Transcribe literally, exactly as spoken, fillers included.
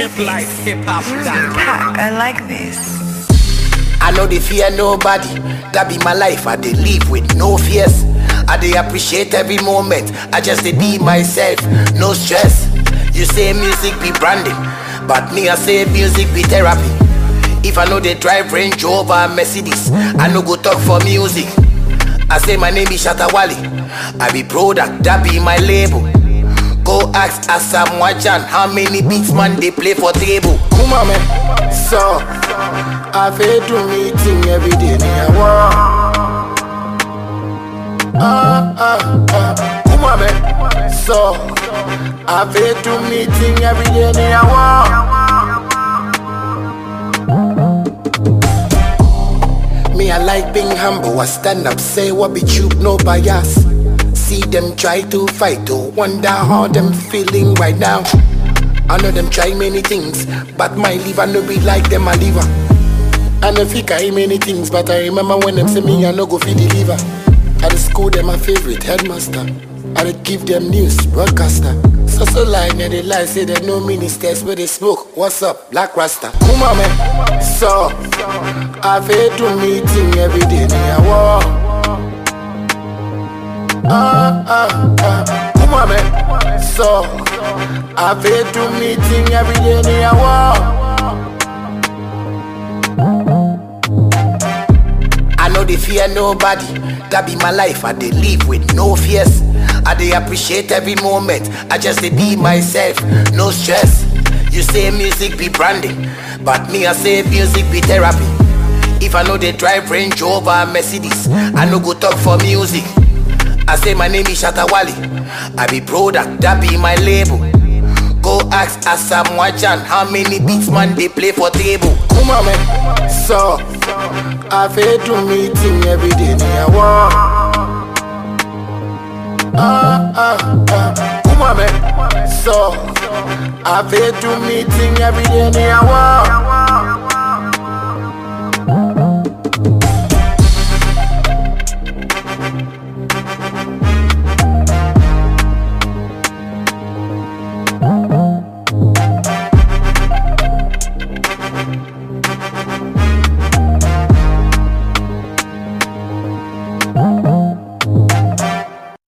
life hip hop dot com. I like this. I know they fear nobody. That be my life. I dey live with no fears. I dey appreciate every moment. I just dey be myself, no stress. You say music be branding, but me I say music be therapy. If I know they drive Range Rover Mercedes, I no go talk for music. I say my name is Shatta Wale. I be product, that be my label. Go ask Asam Wajan how many beats man they play for table. Come on man, so I feel to meeting every day near war. Ah ah ah, come on man, so I feel to meeting every day near war. Me I like being humble, I stand up, say what be true, no bias. See them try to fight, to wonder how them feeling right now. I know them try many things, but my liver no be like them a liver. I know fi carry many things, but I remember when them say me I no go fi deliver. At the school them my favorite headmaster, I dey give them news broadcaster. So so like now they lie, say they no ministers where they smoke. What's up, Black Rasta? Come on man, so I feel to meeting every day near war. Ah ah ah, come on man, so I feel to meeting every day near war. I know they fear nobody. That be my life. I dey live with no fears. I dey appreciate every moment. I just dey be myself, no stress. You say music be branding, but me I say music be therapy. If I know they drive Range Rover Mercedes, I no go talk for music. I say my name is Shatta Wale. I be product, that be my label. Go ask Asam Wajan how many beats man they play for table. Come on man, so I feel to meeting every day near war. Ah ah ah, come on man, so I feel to meeting every day near war.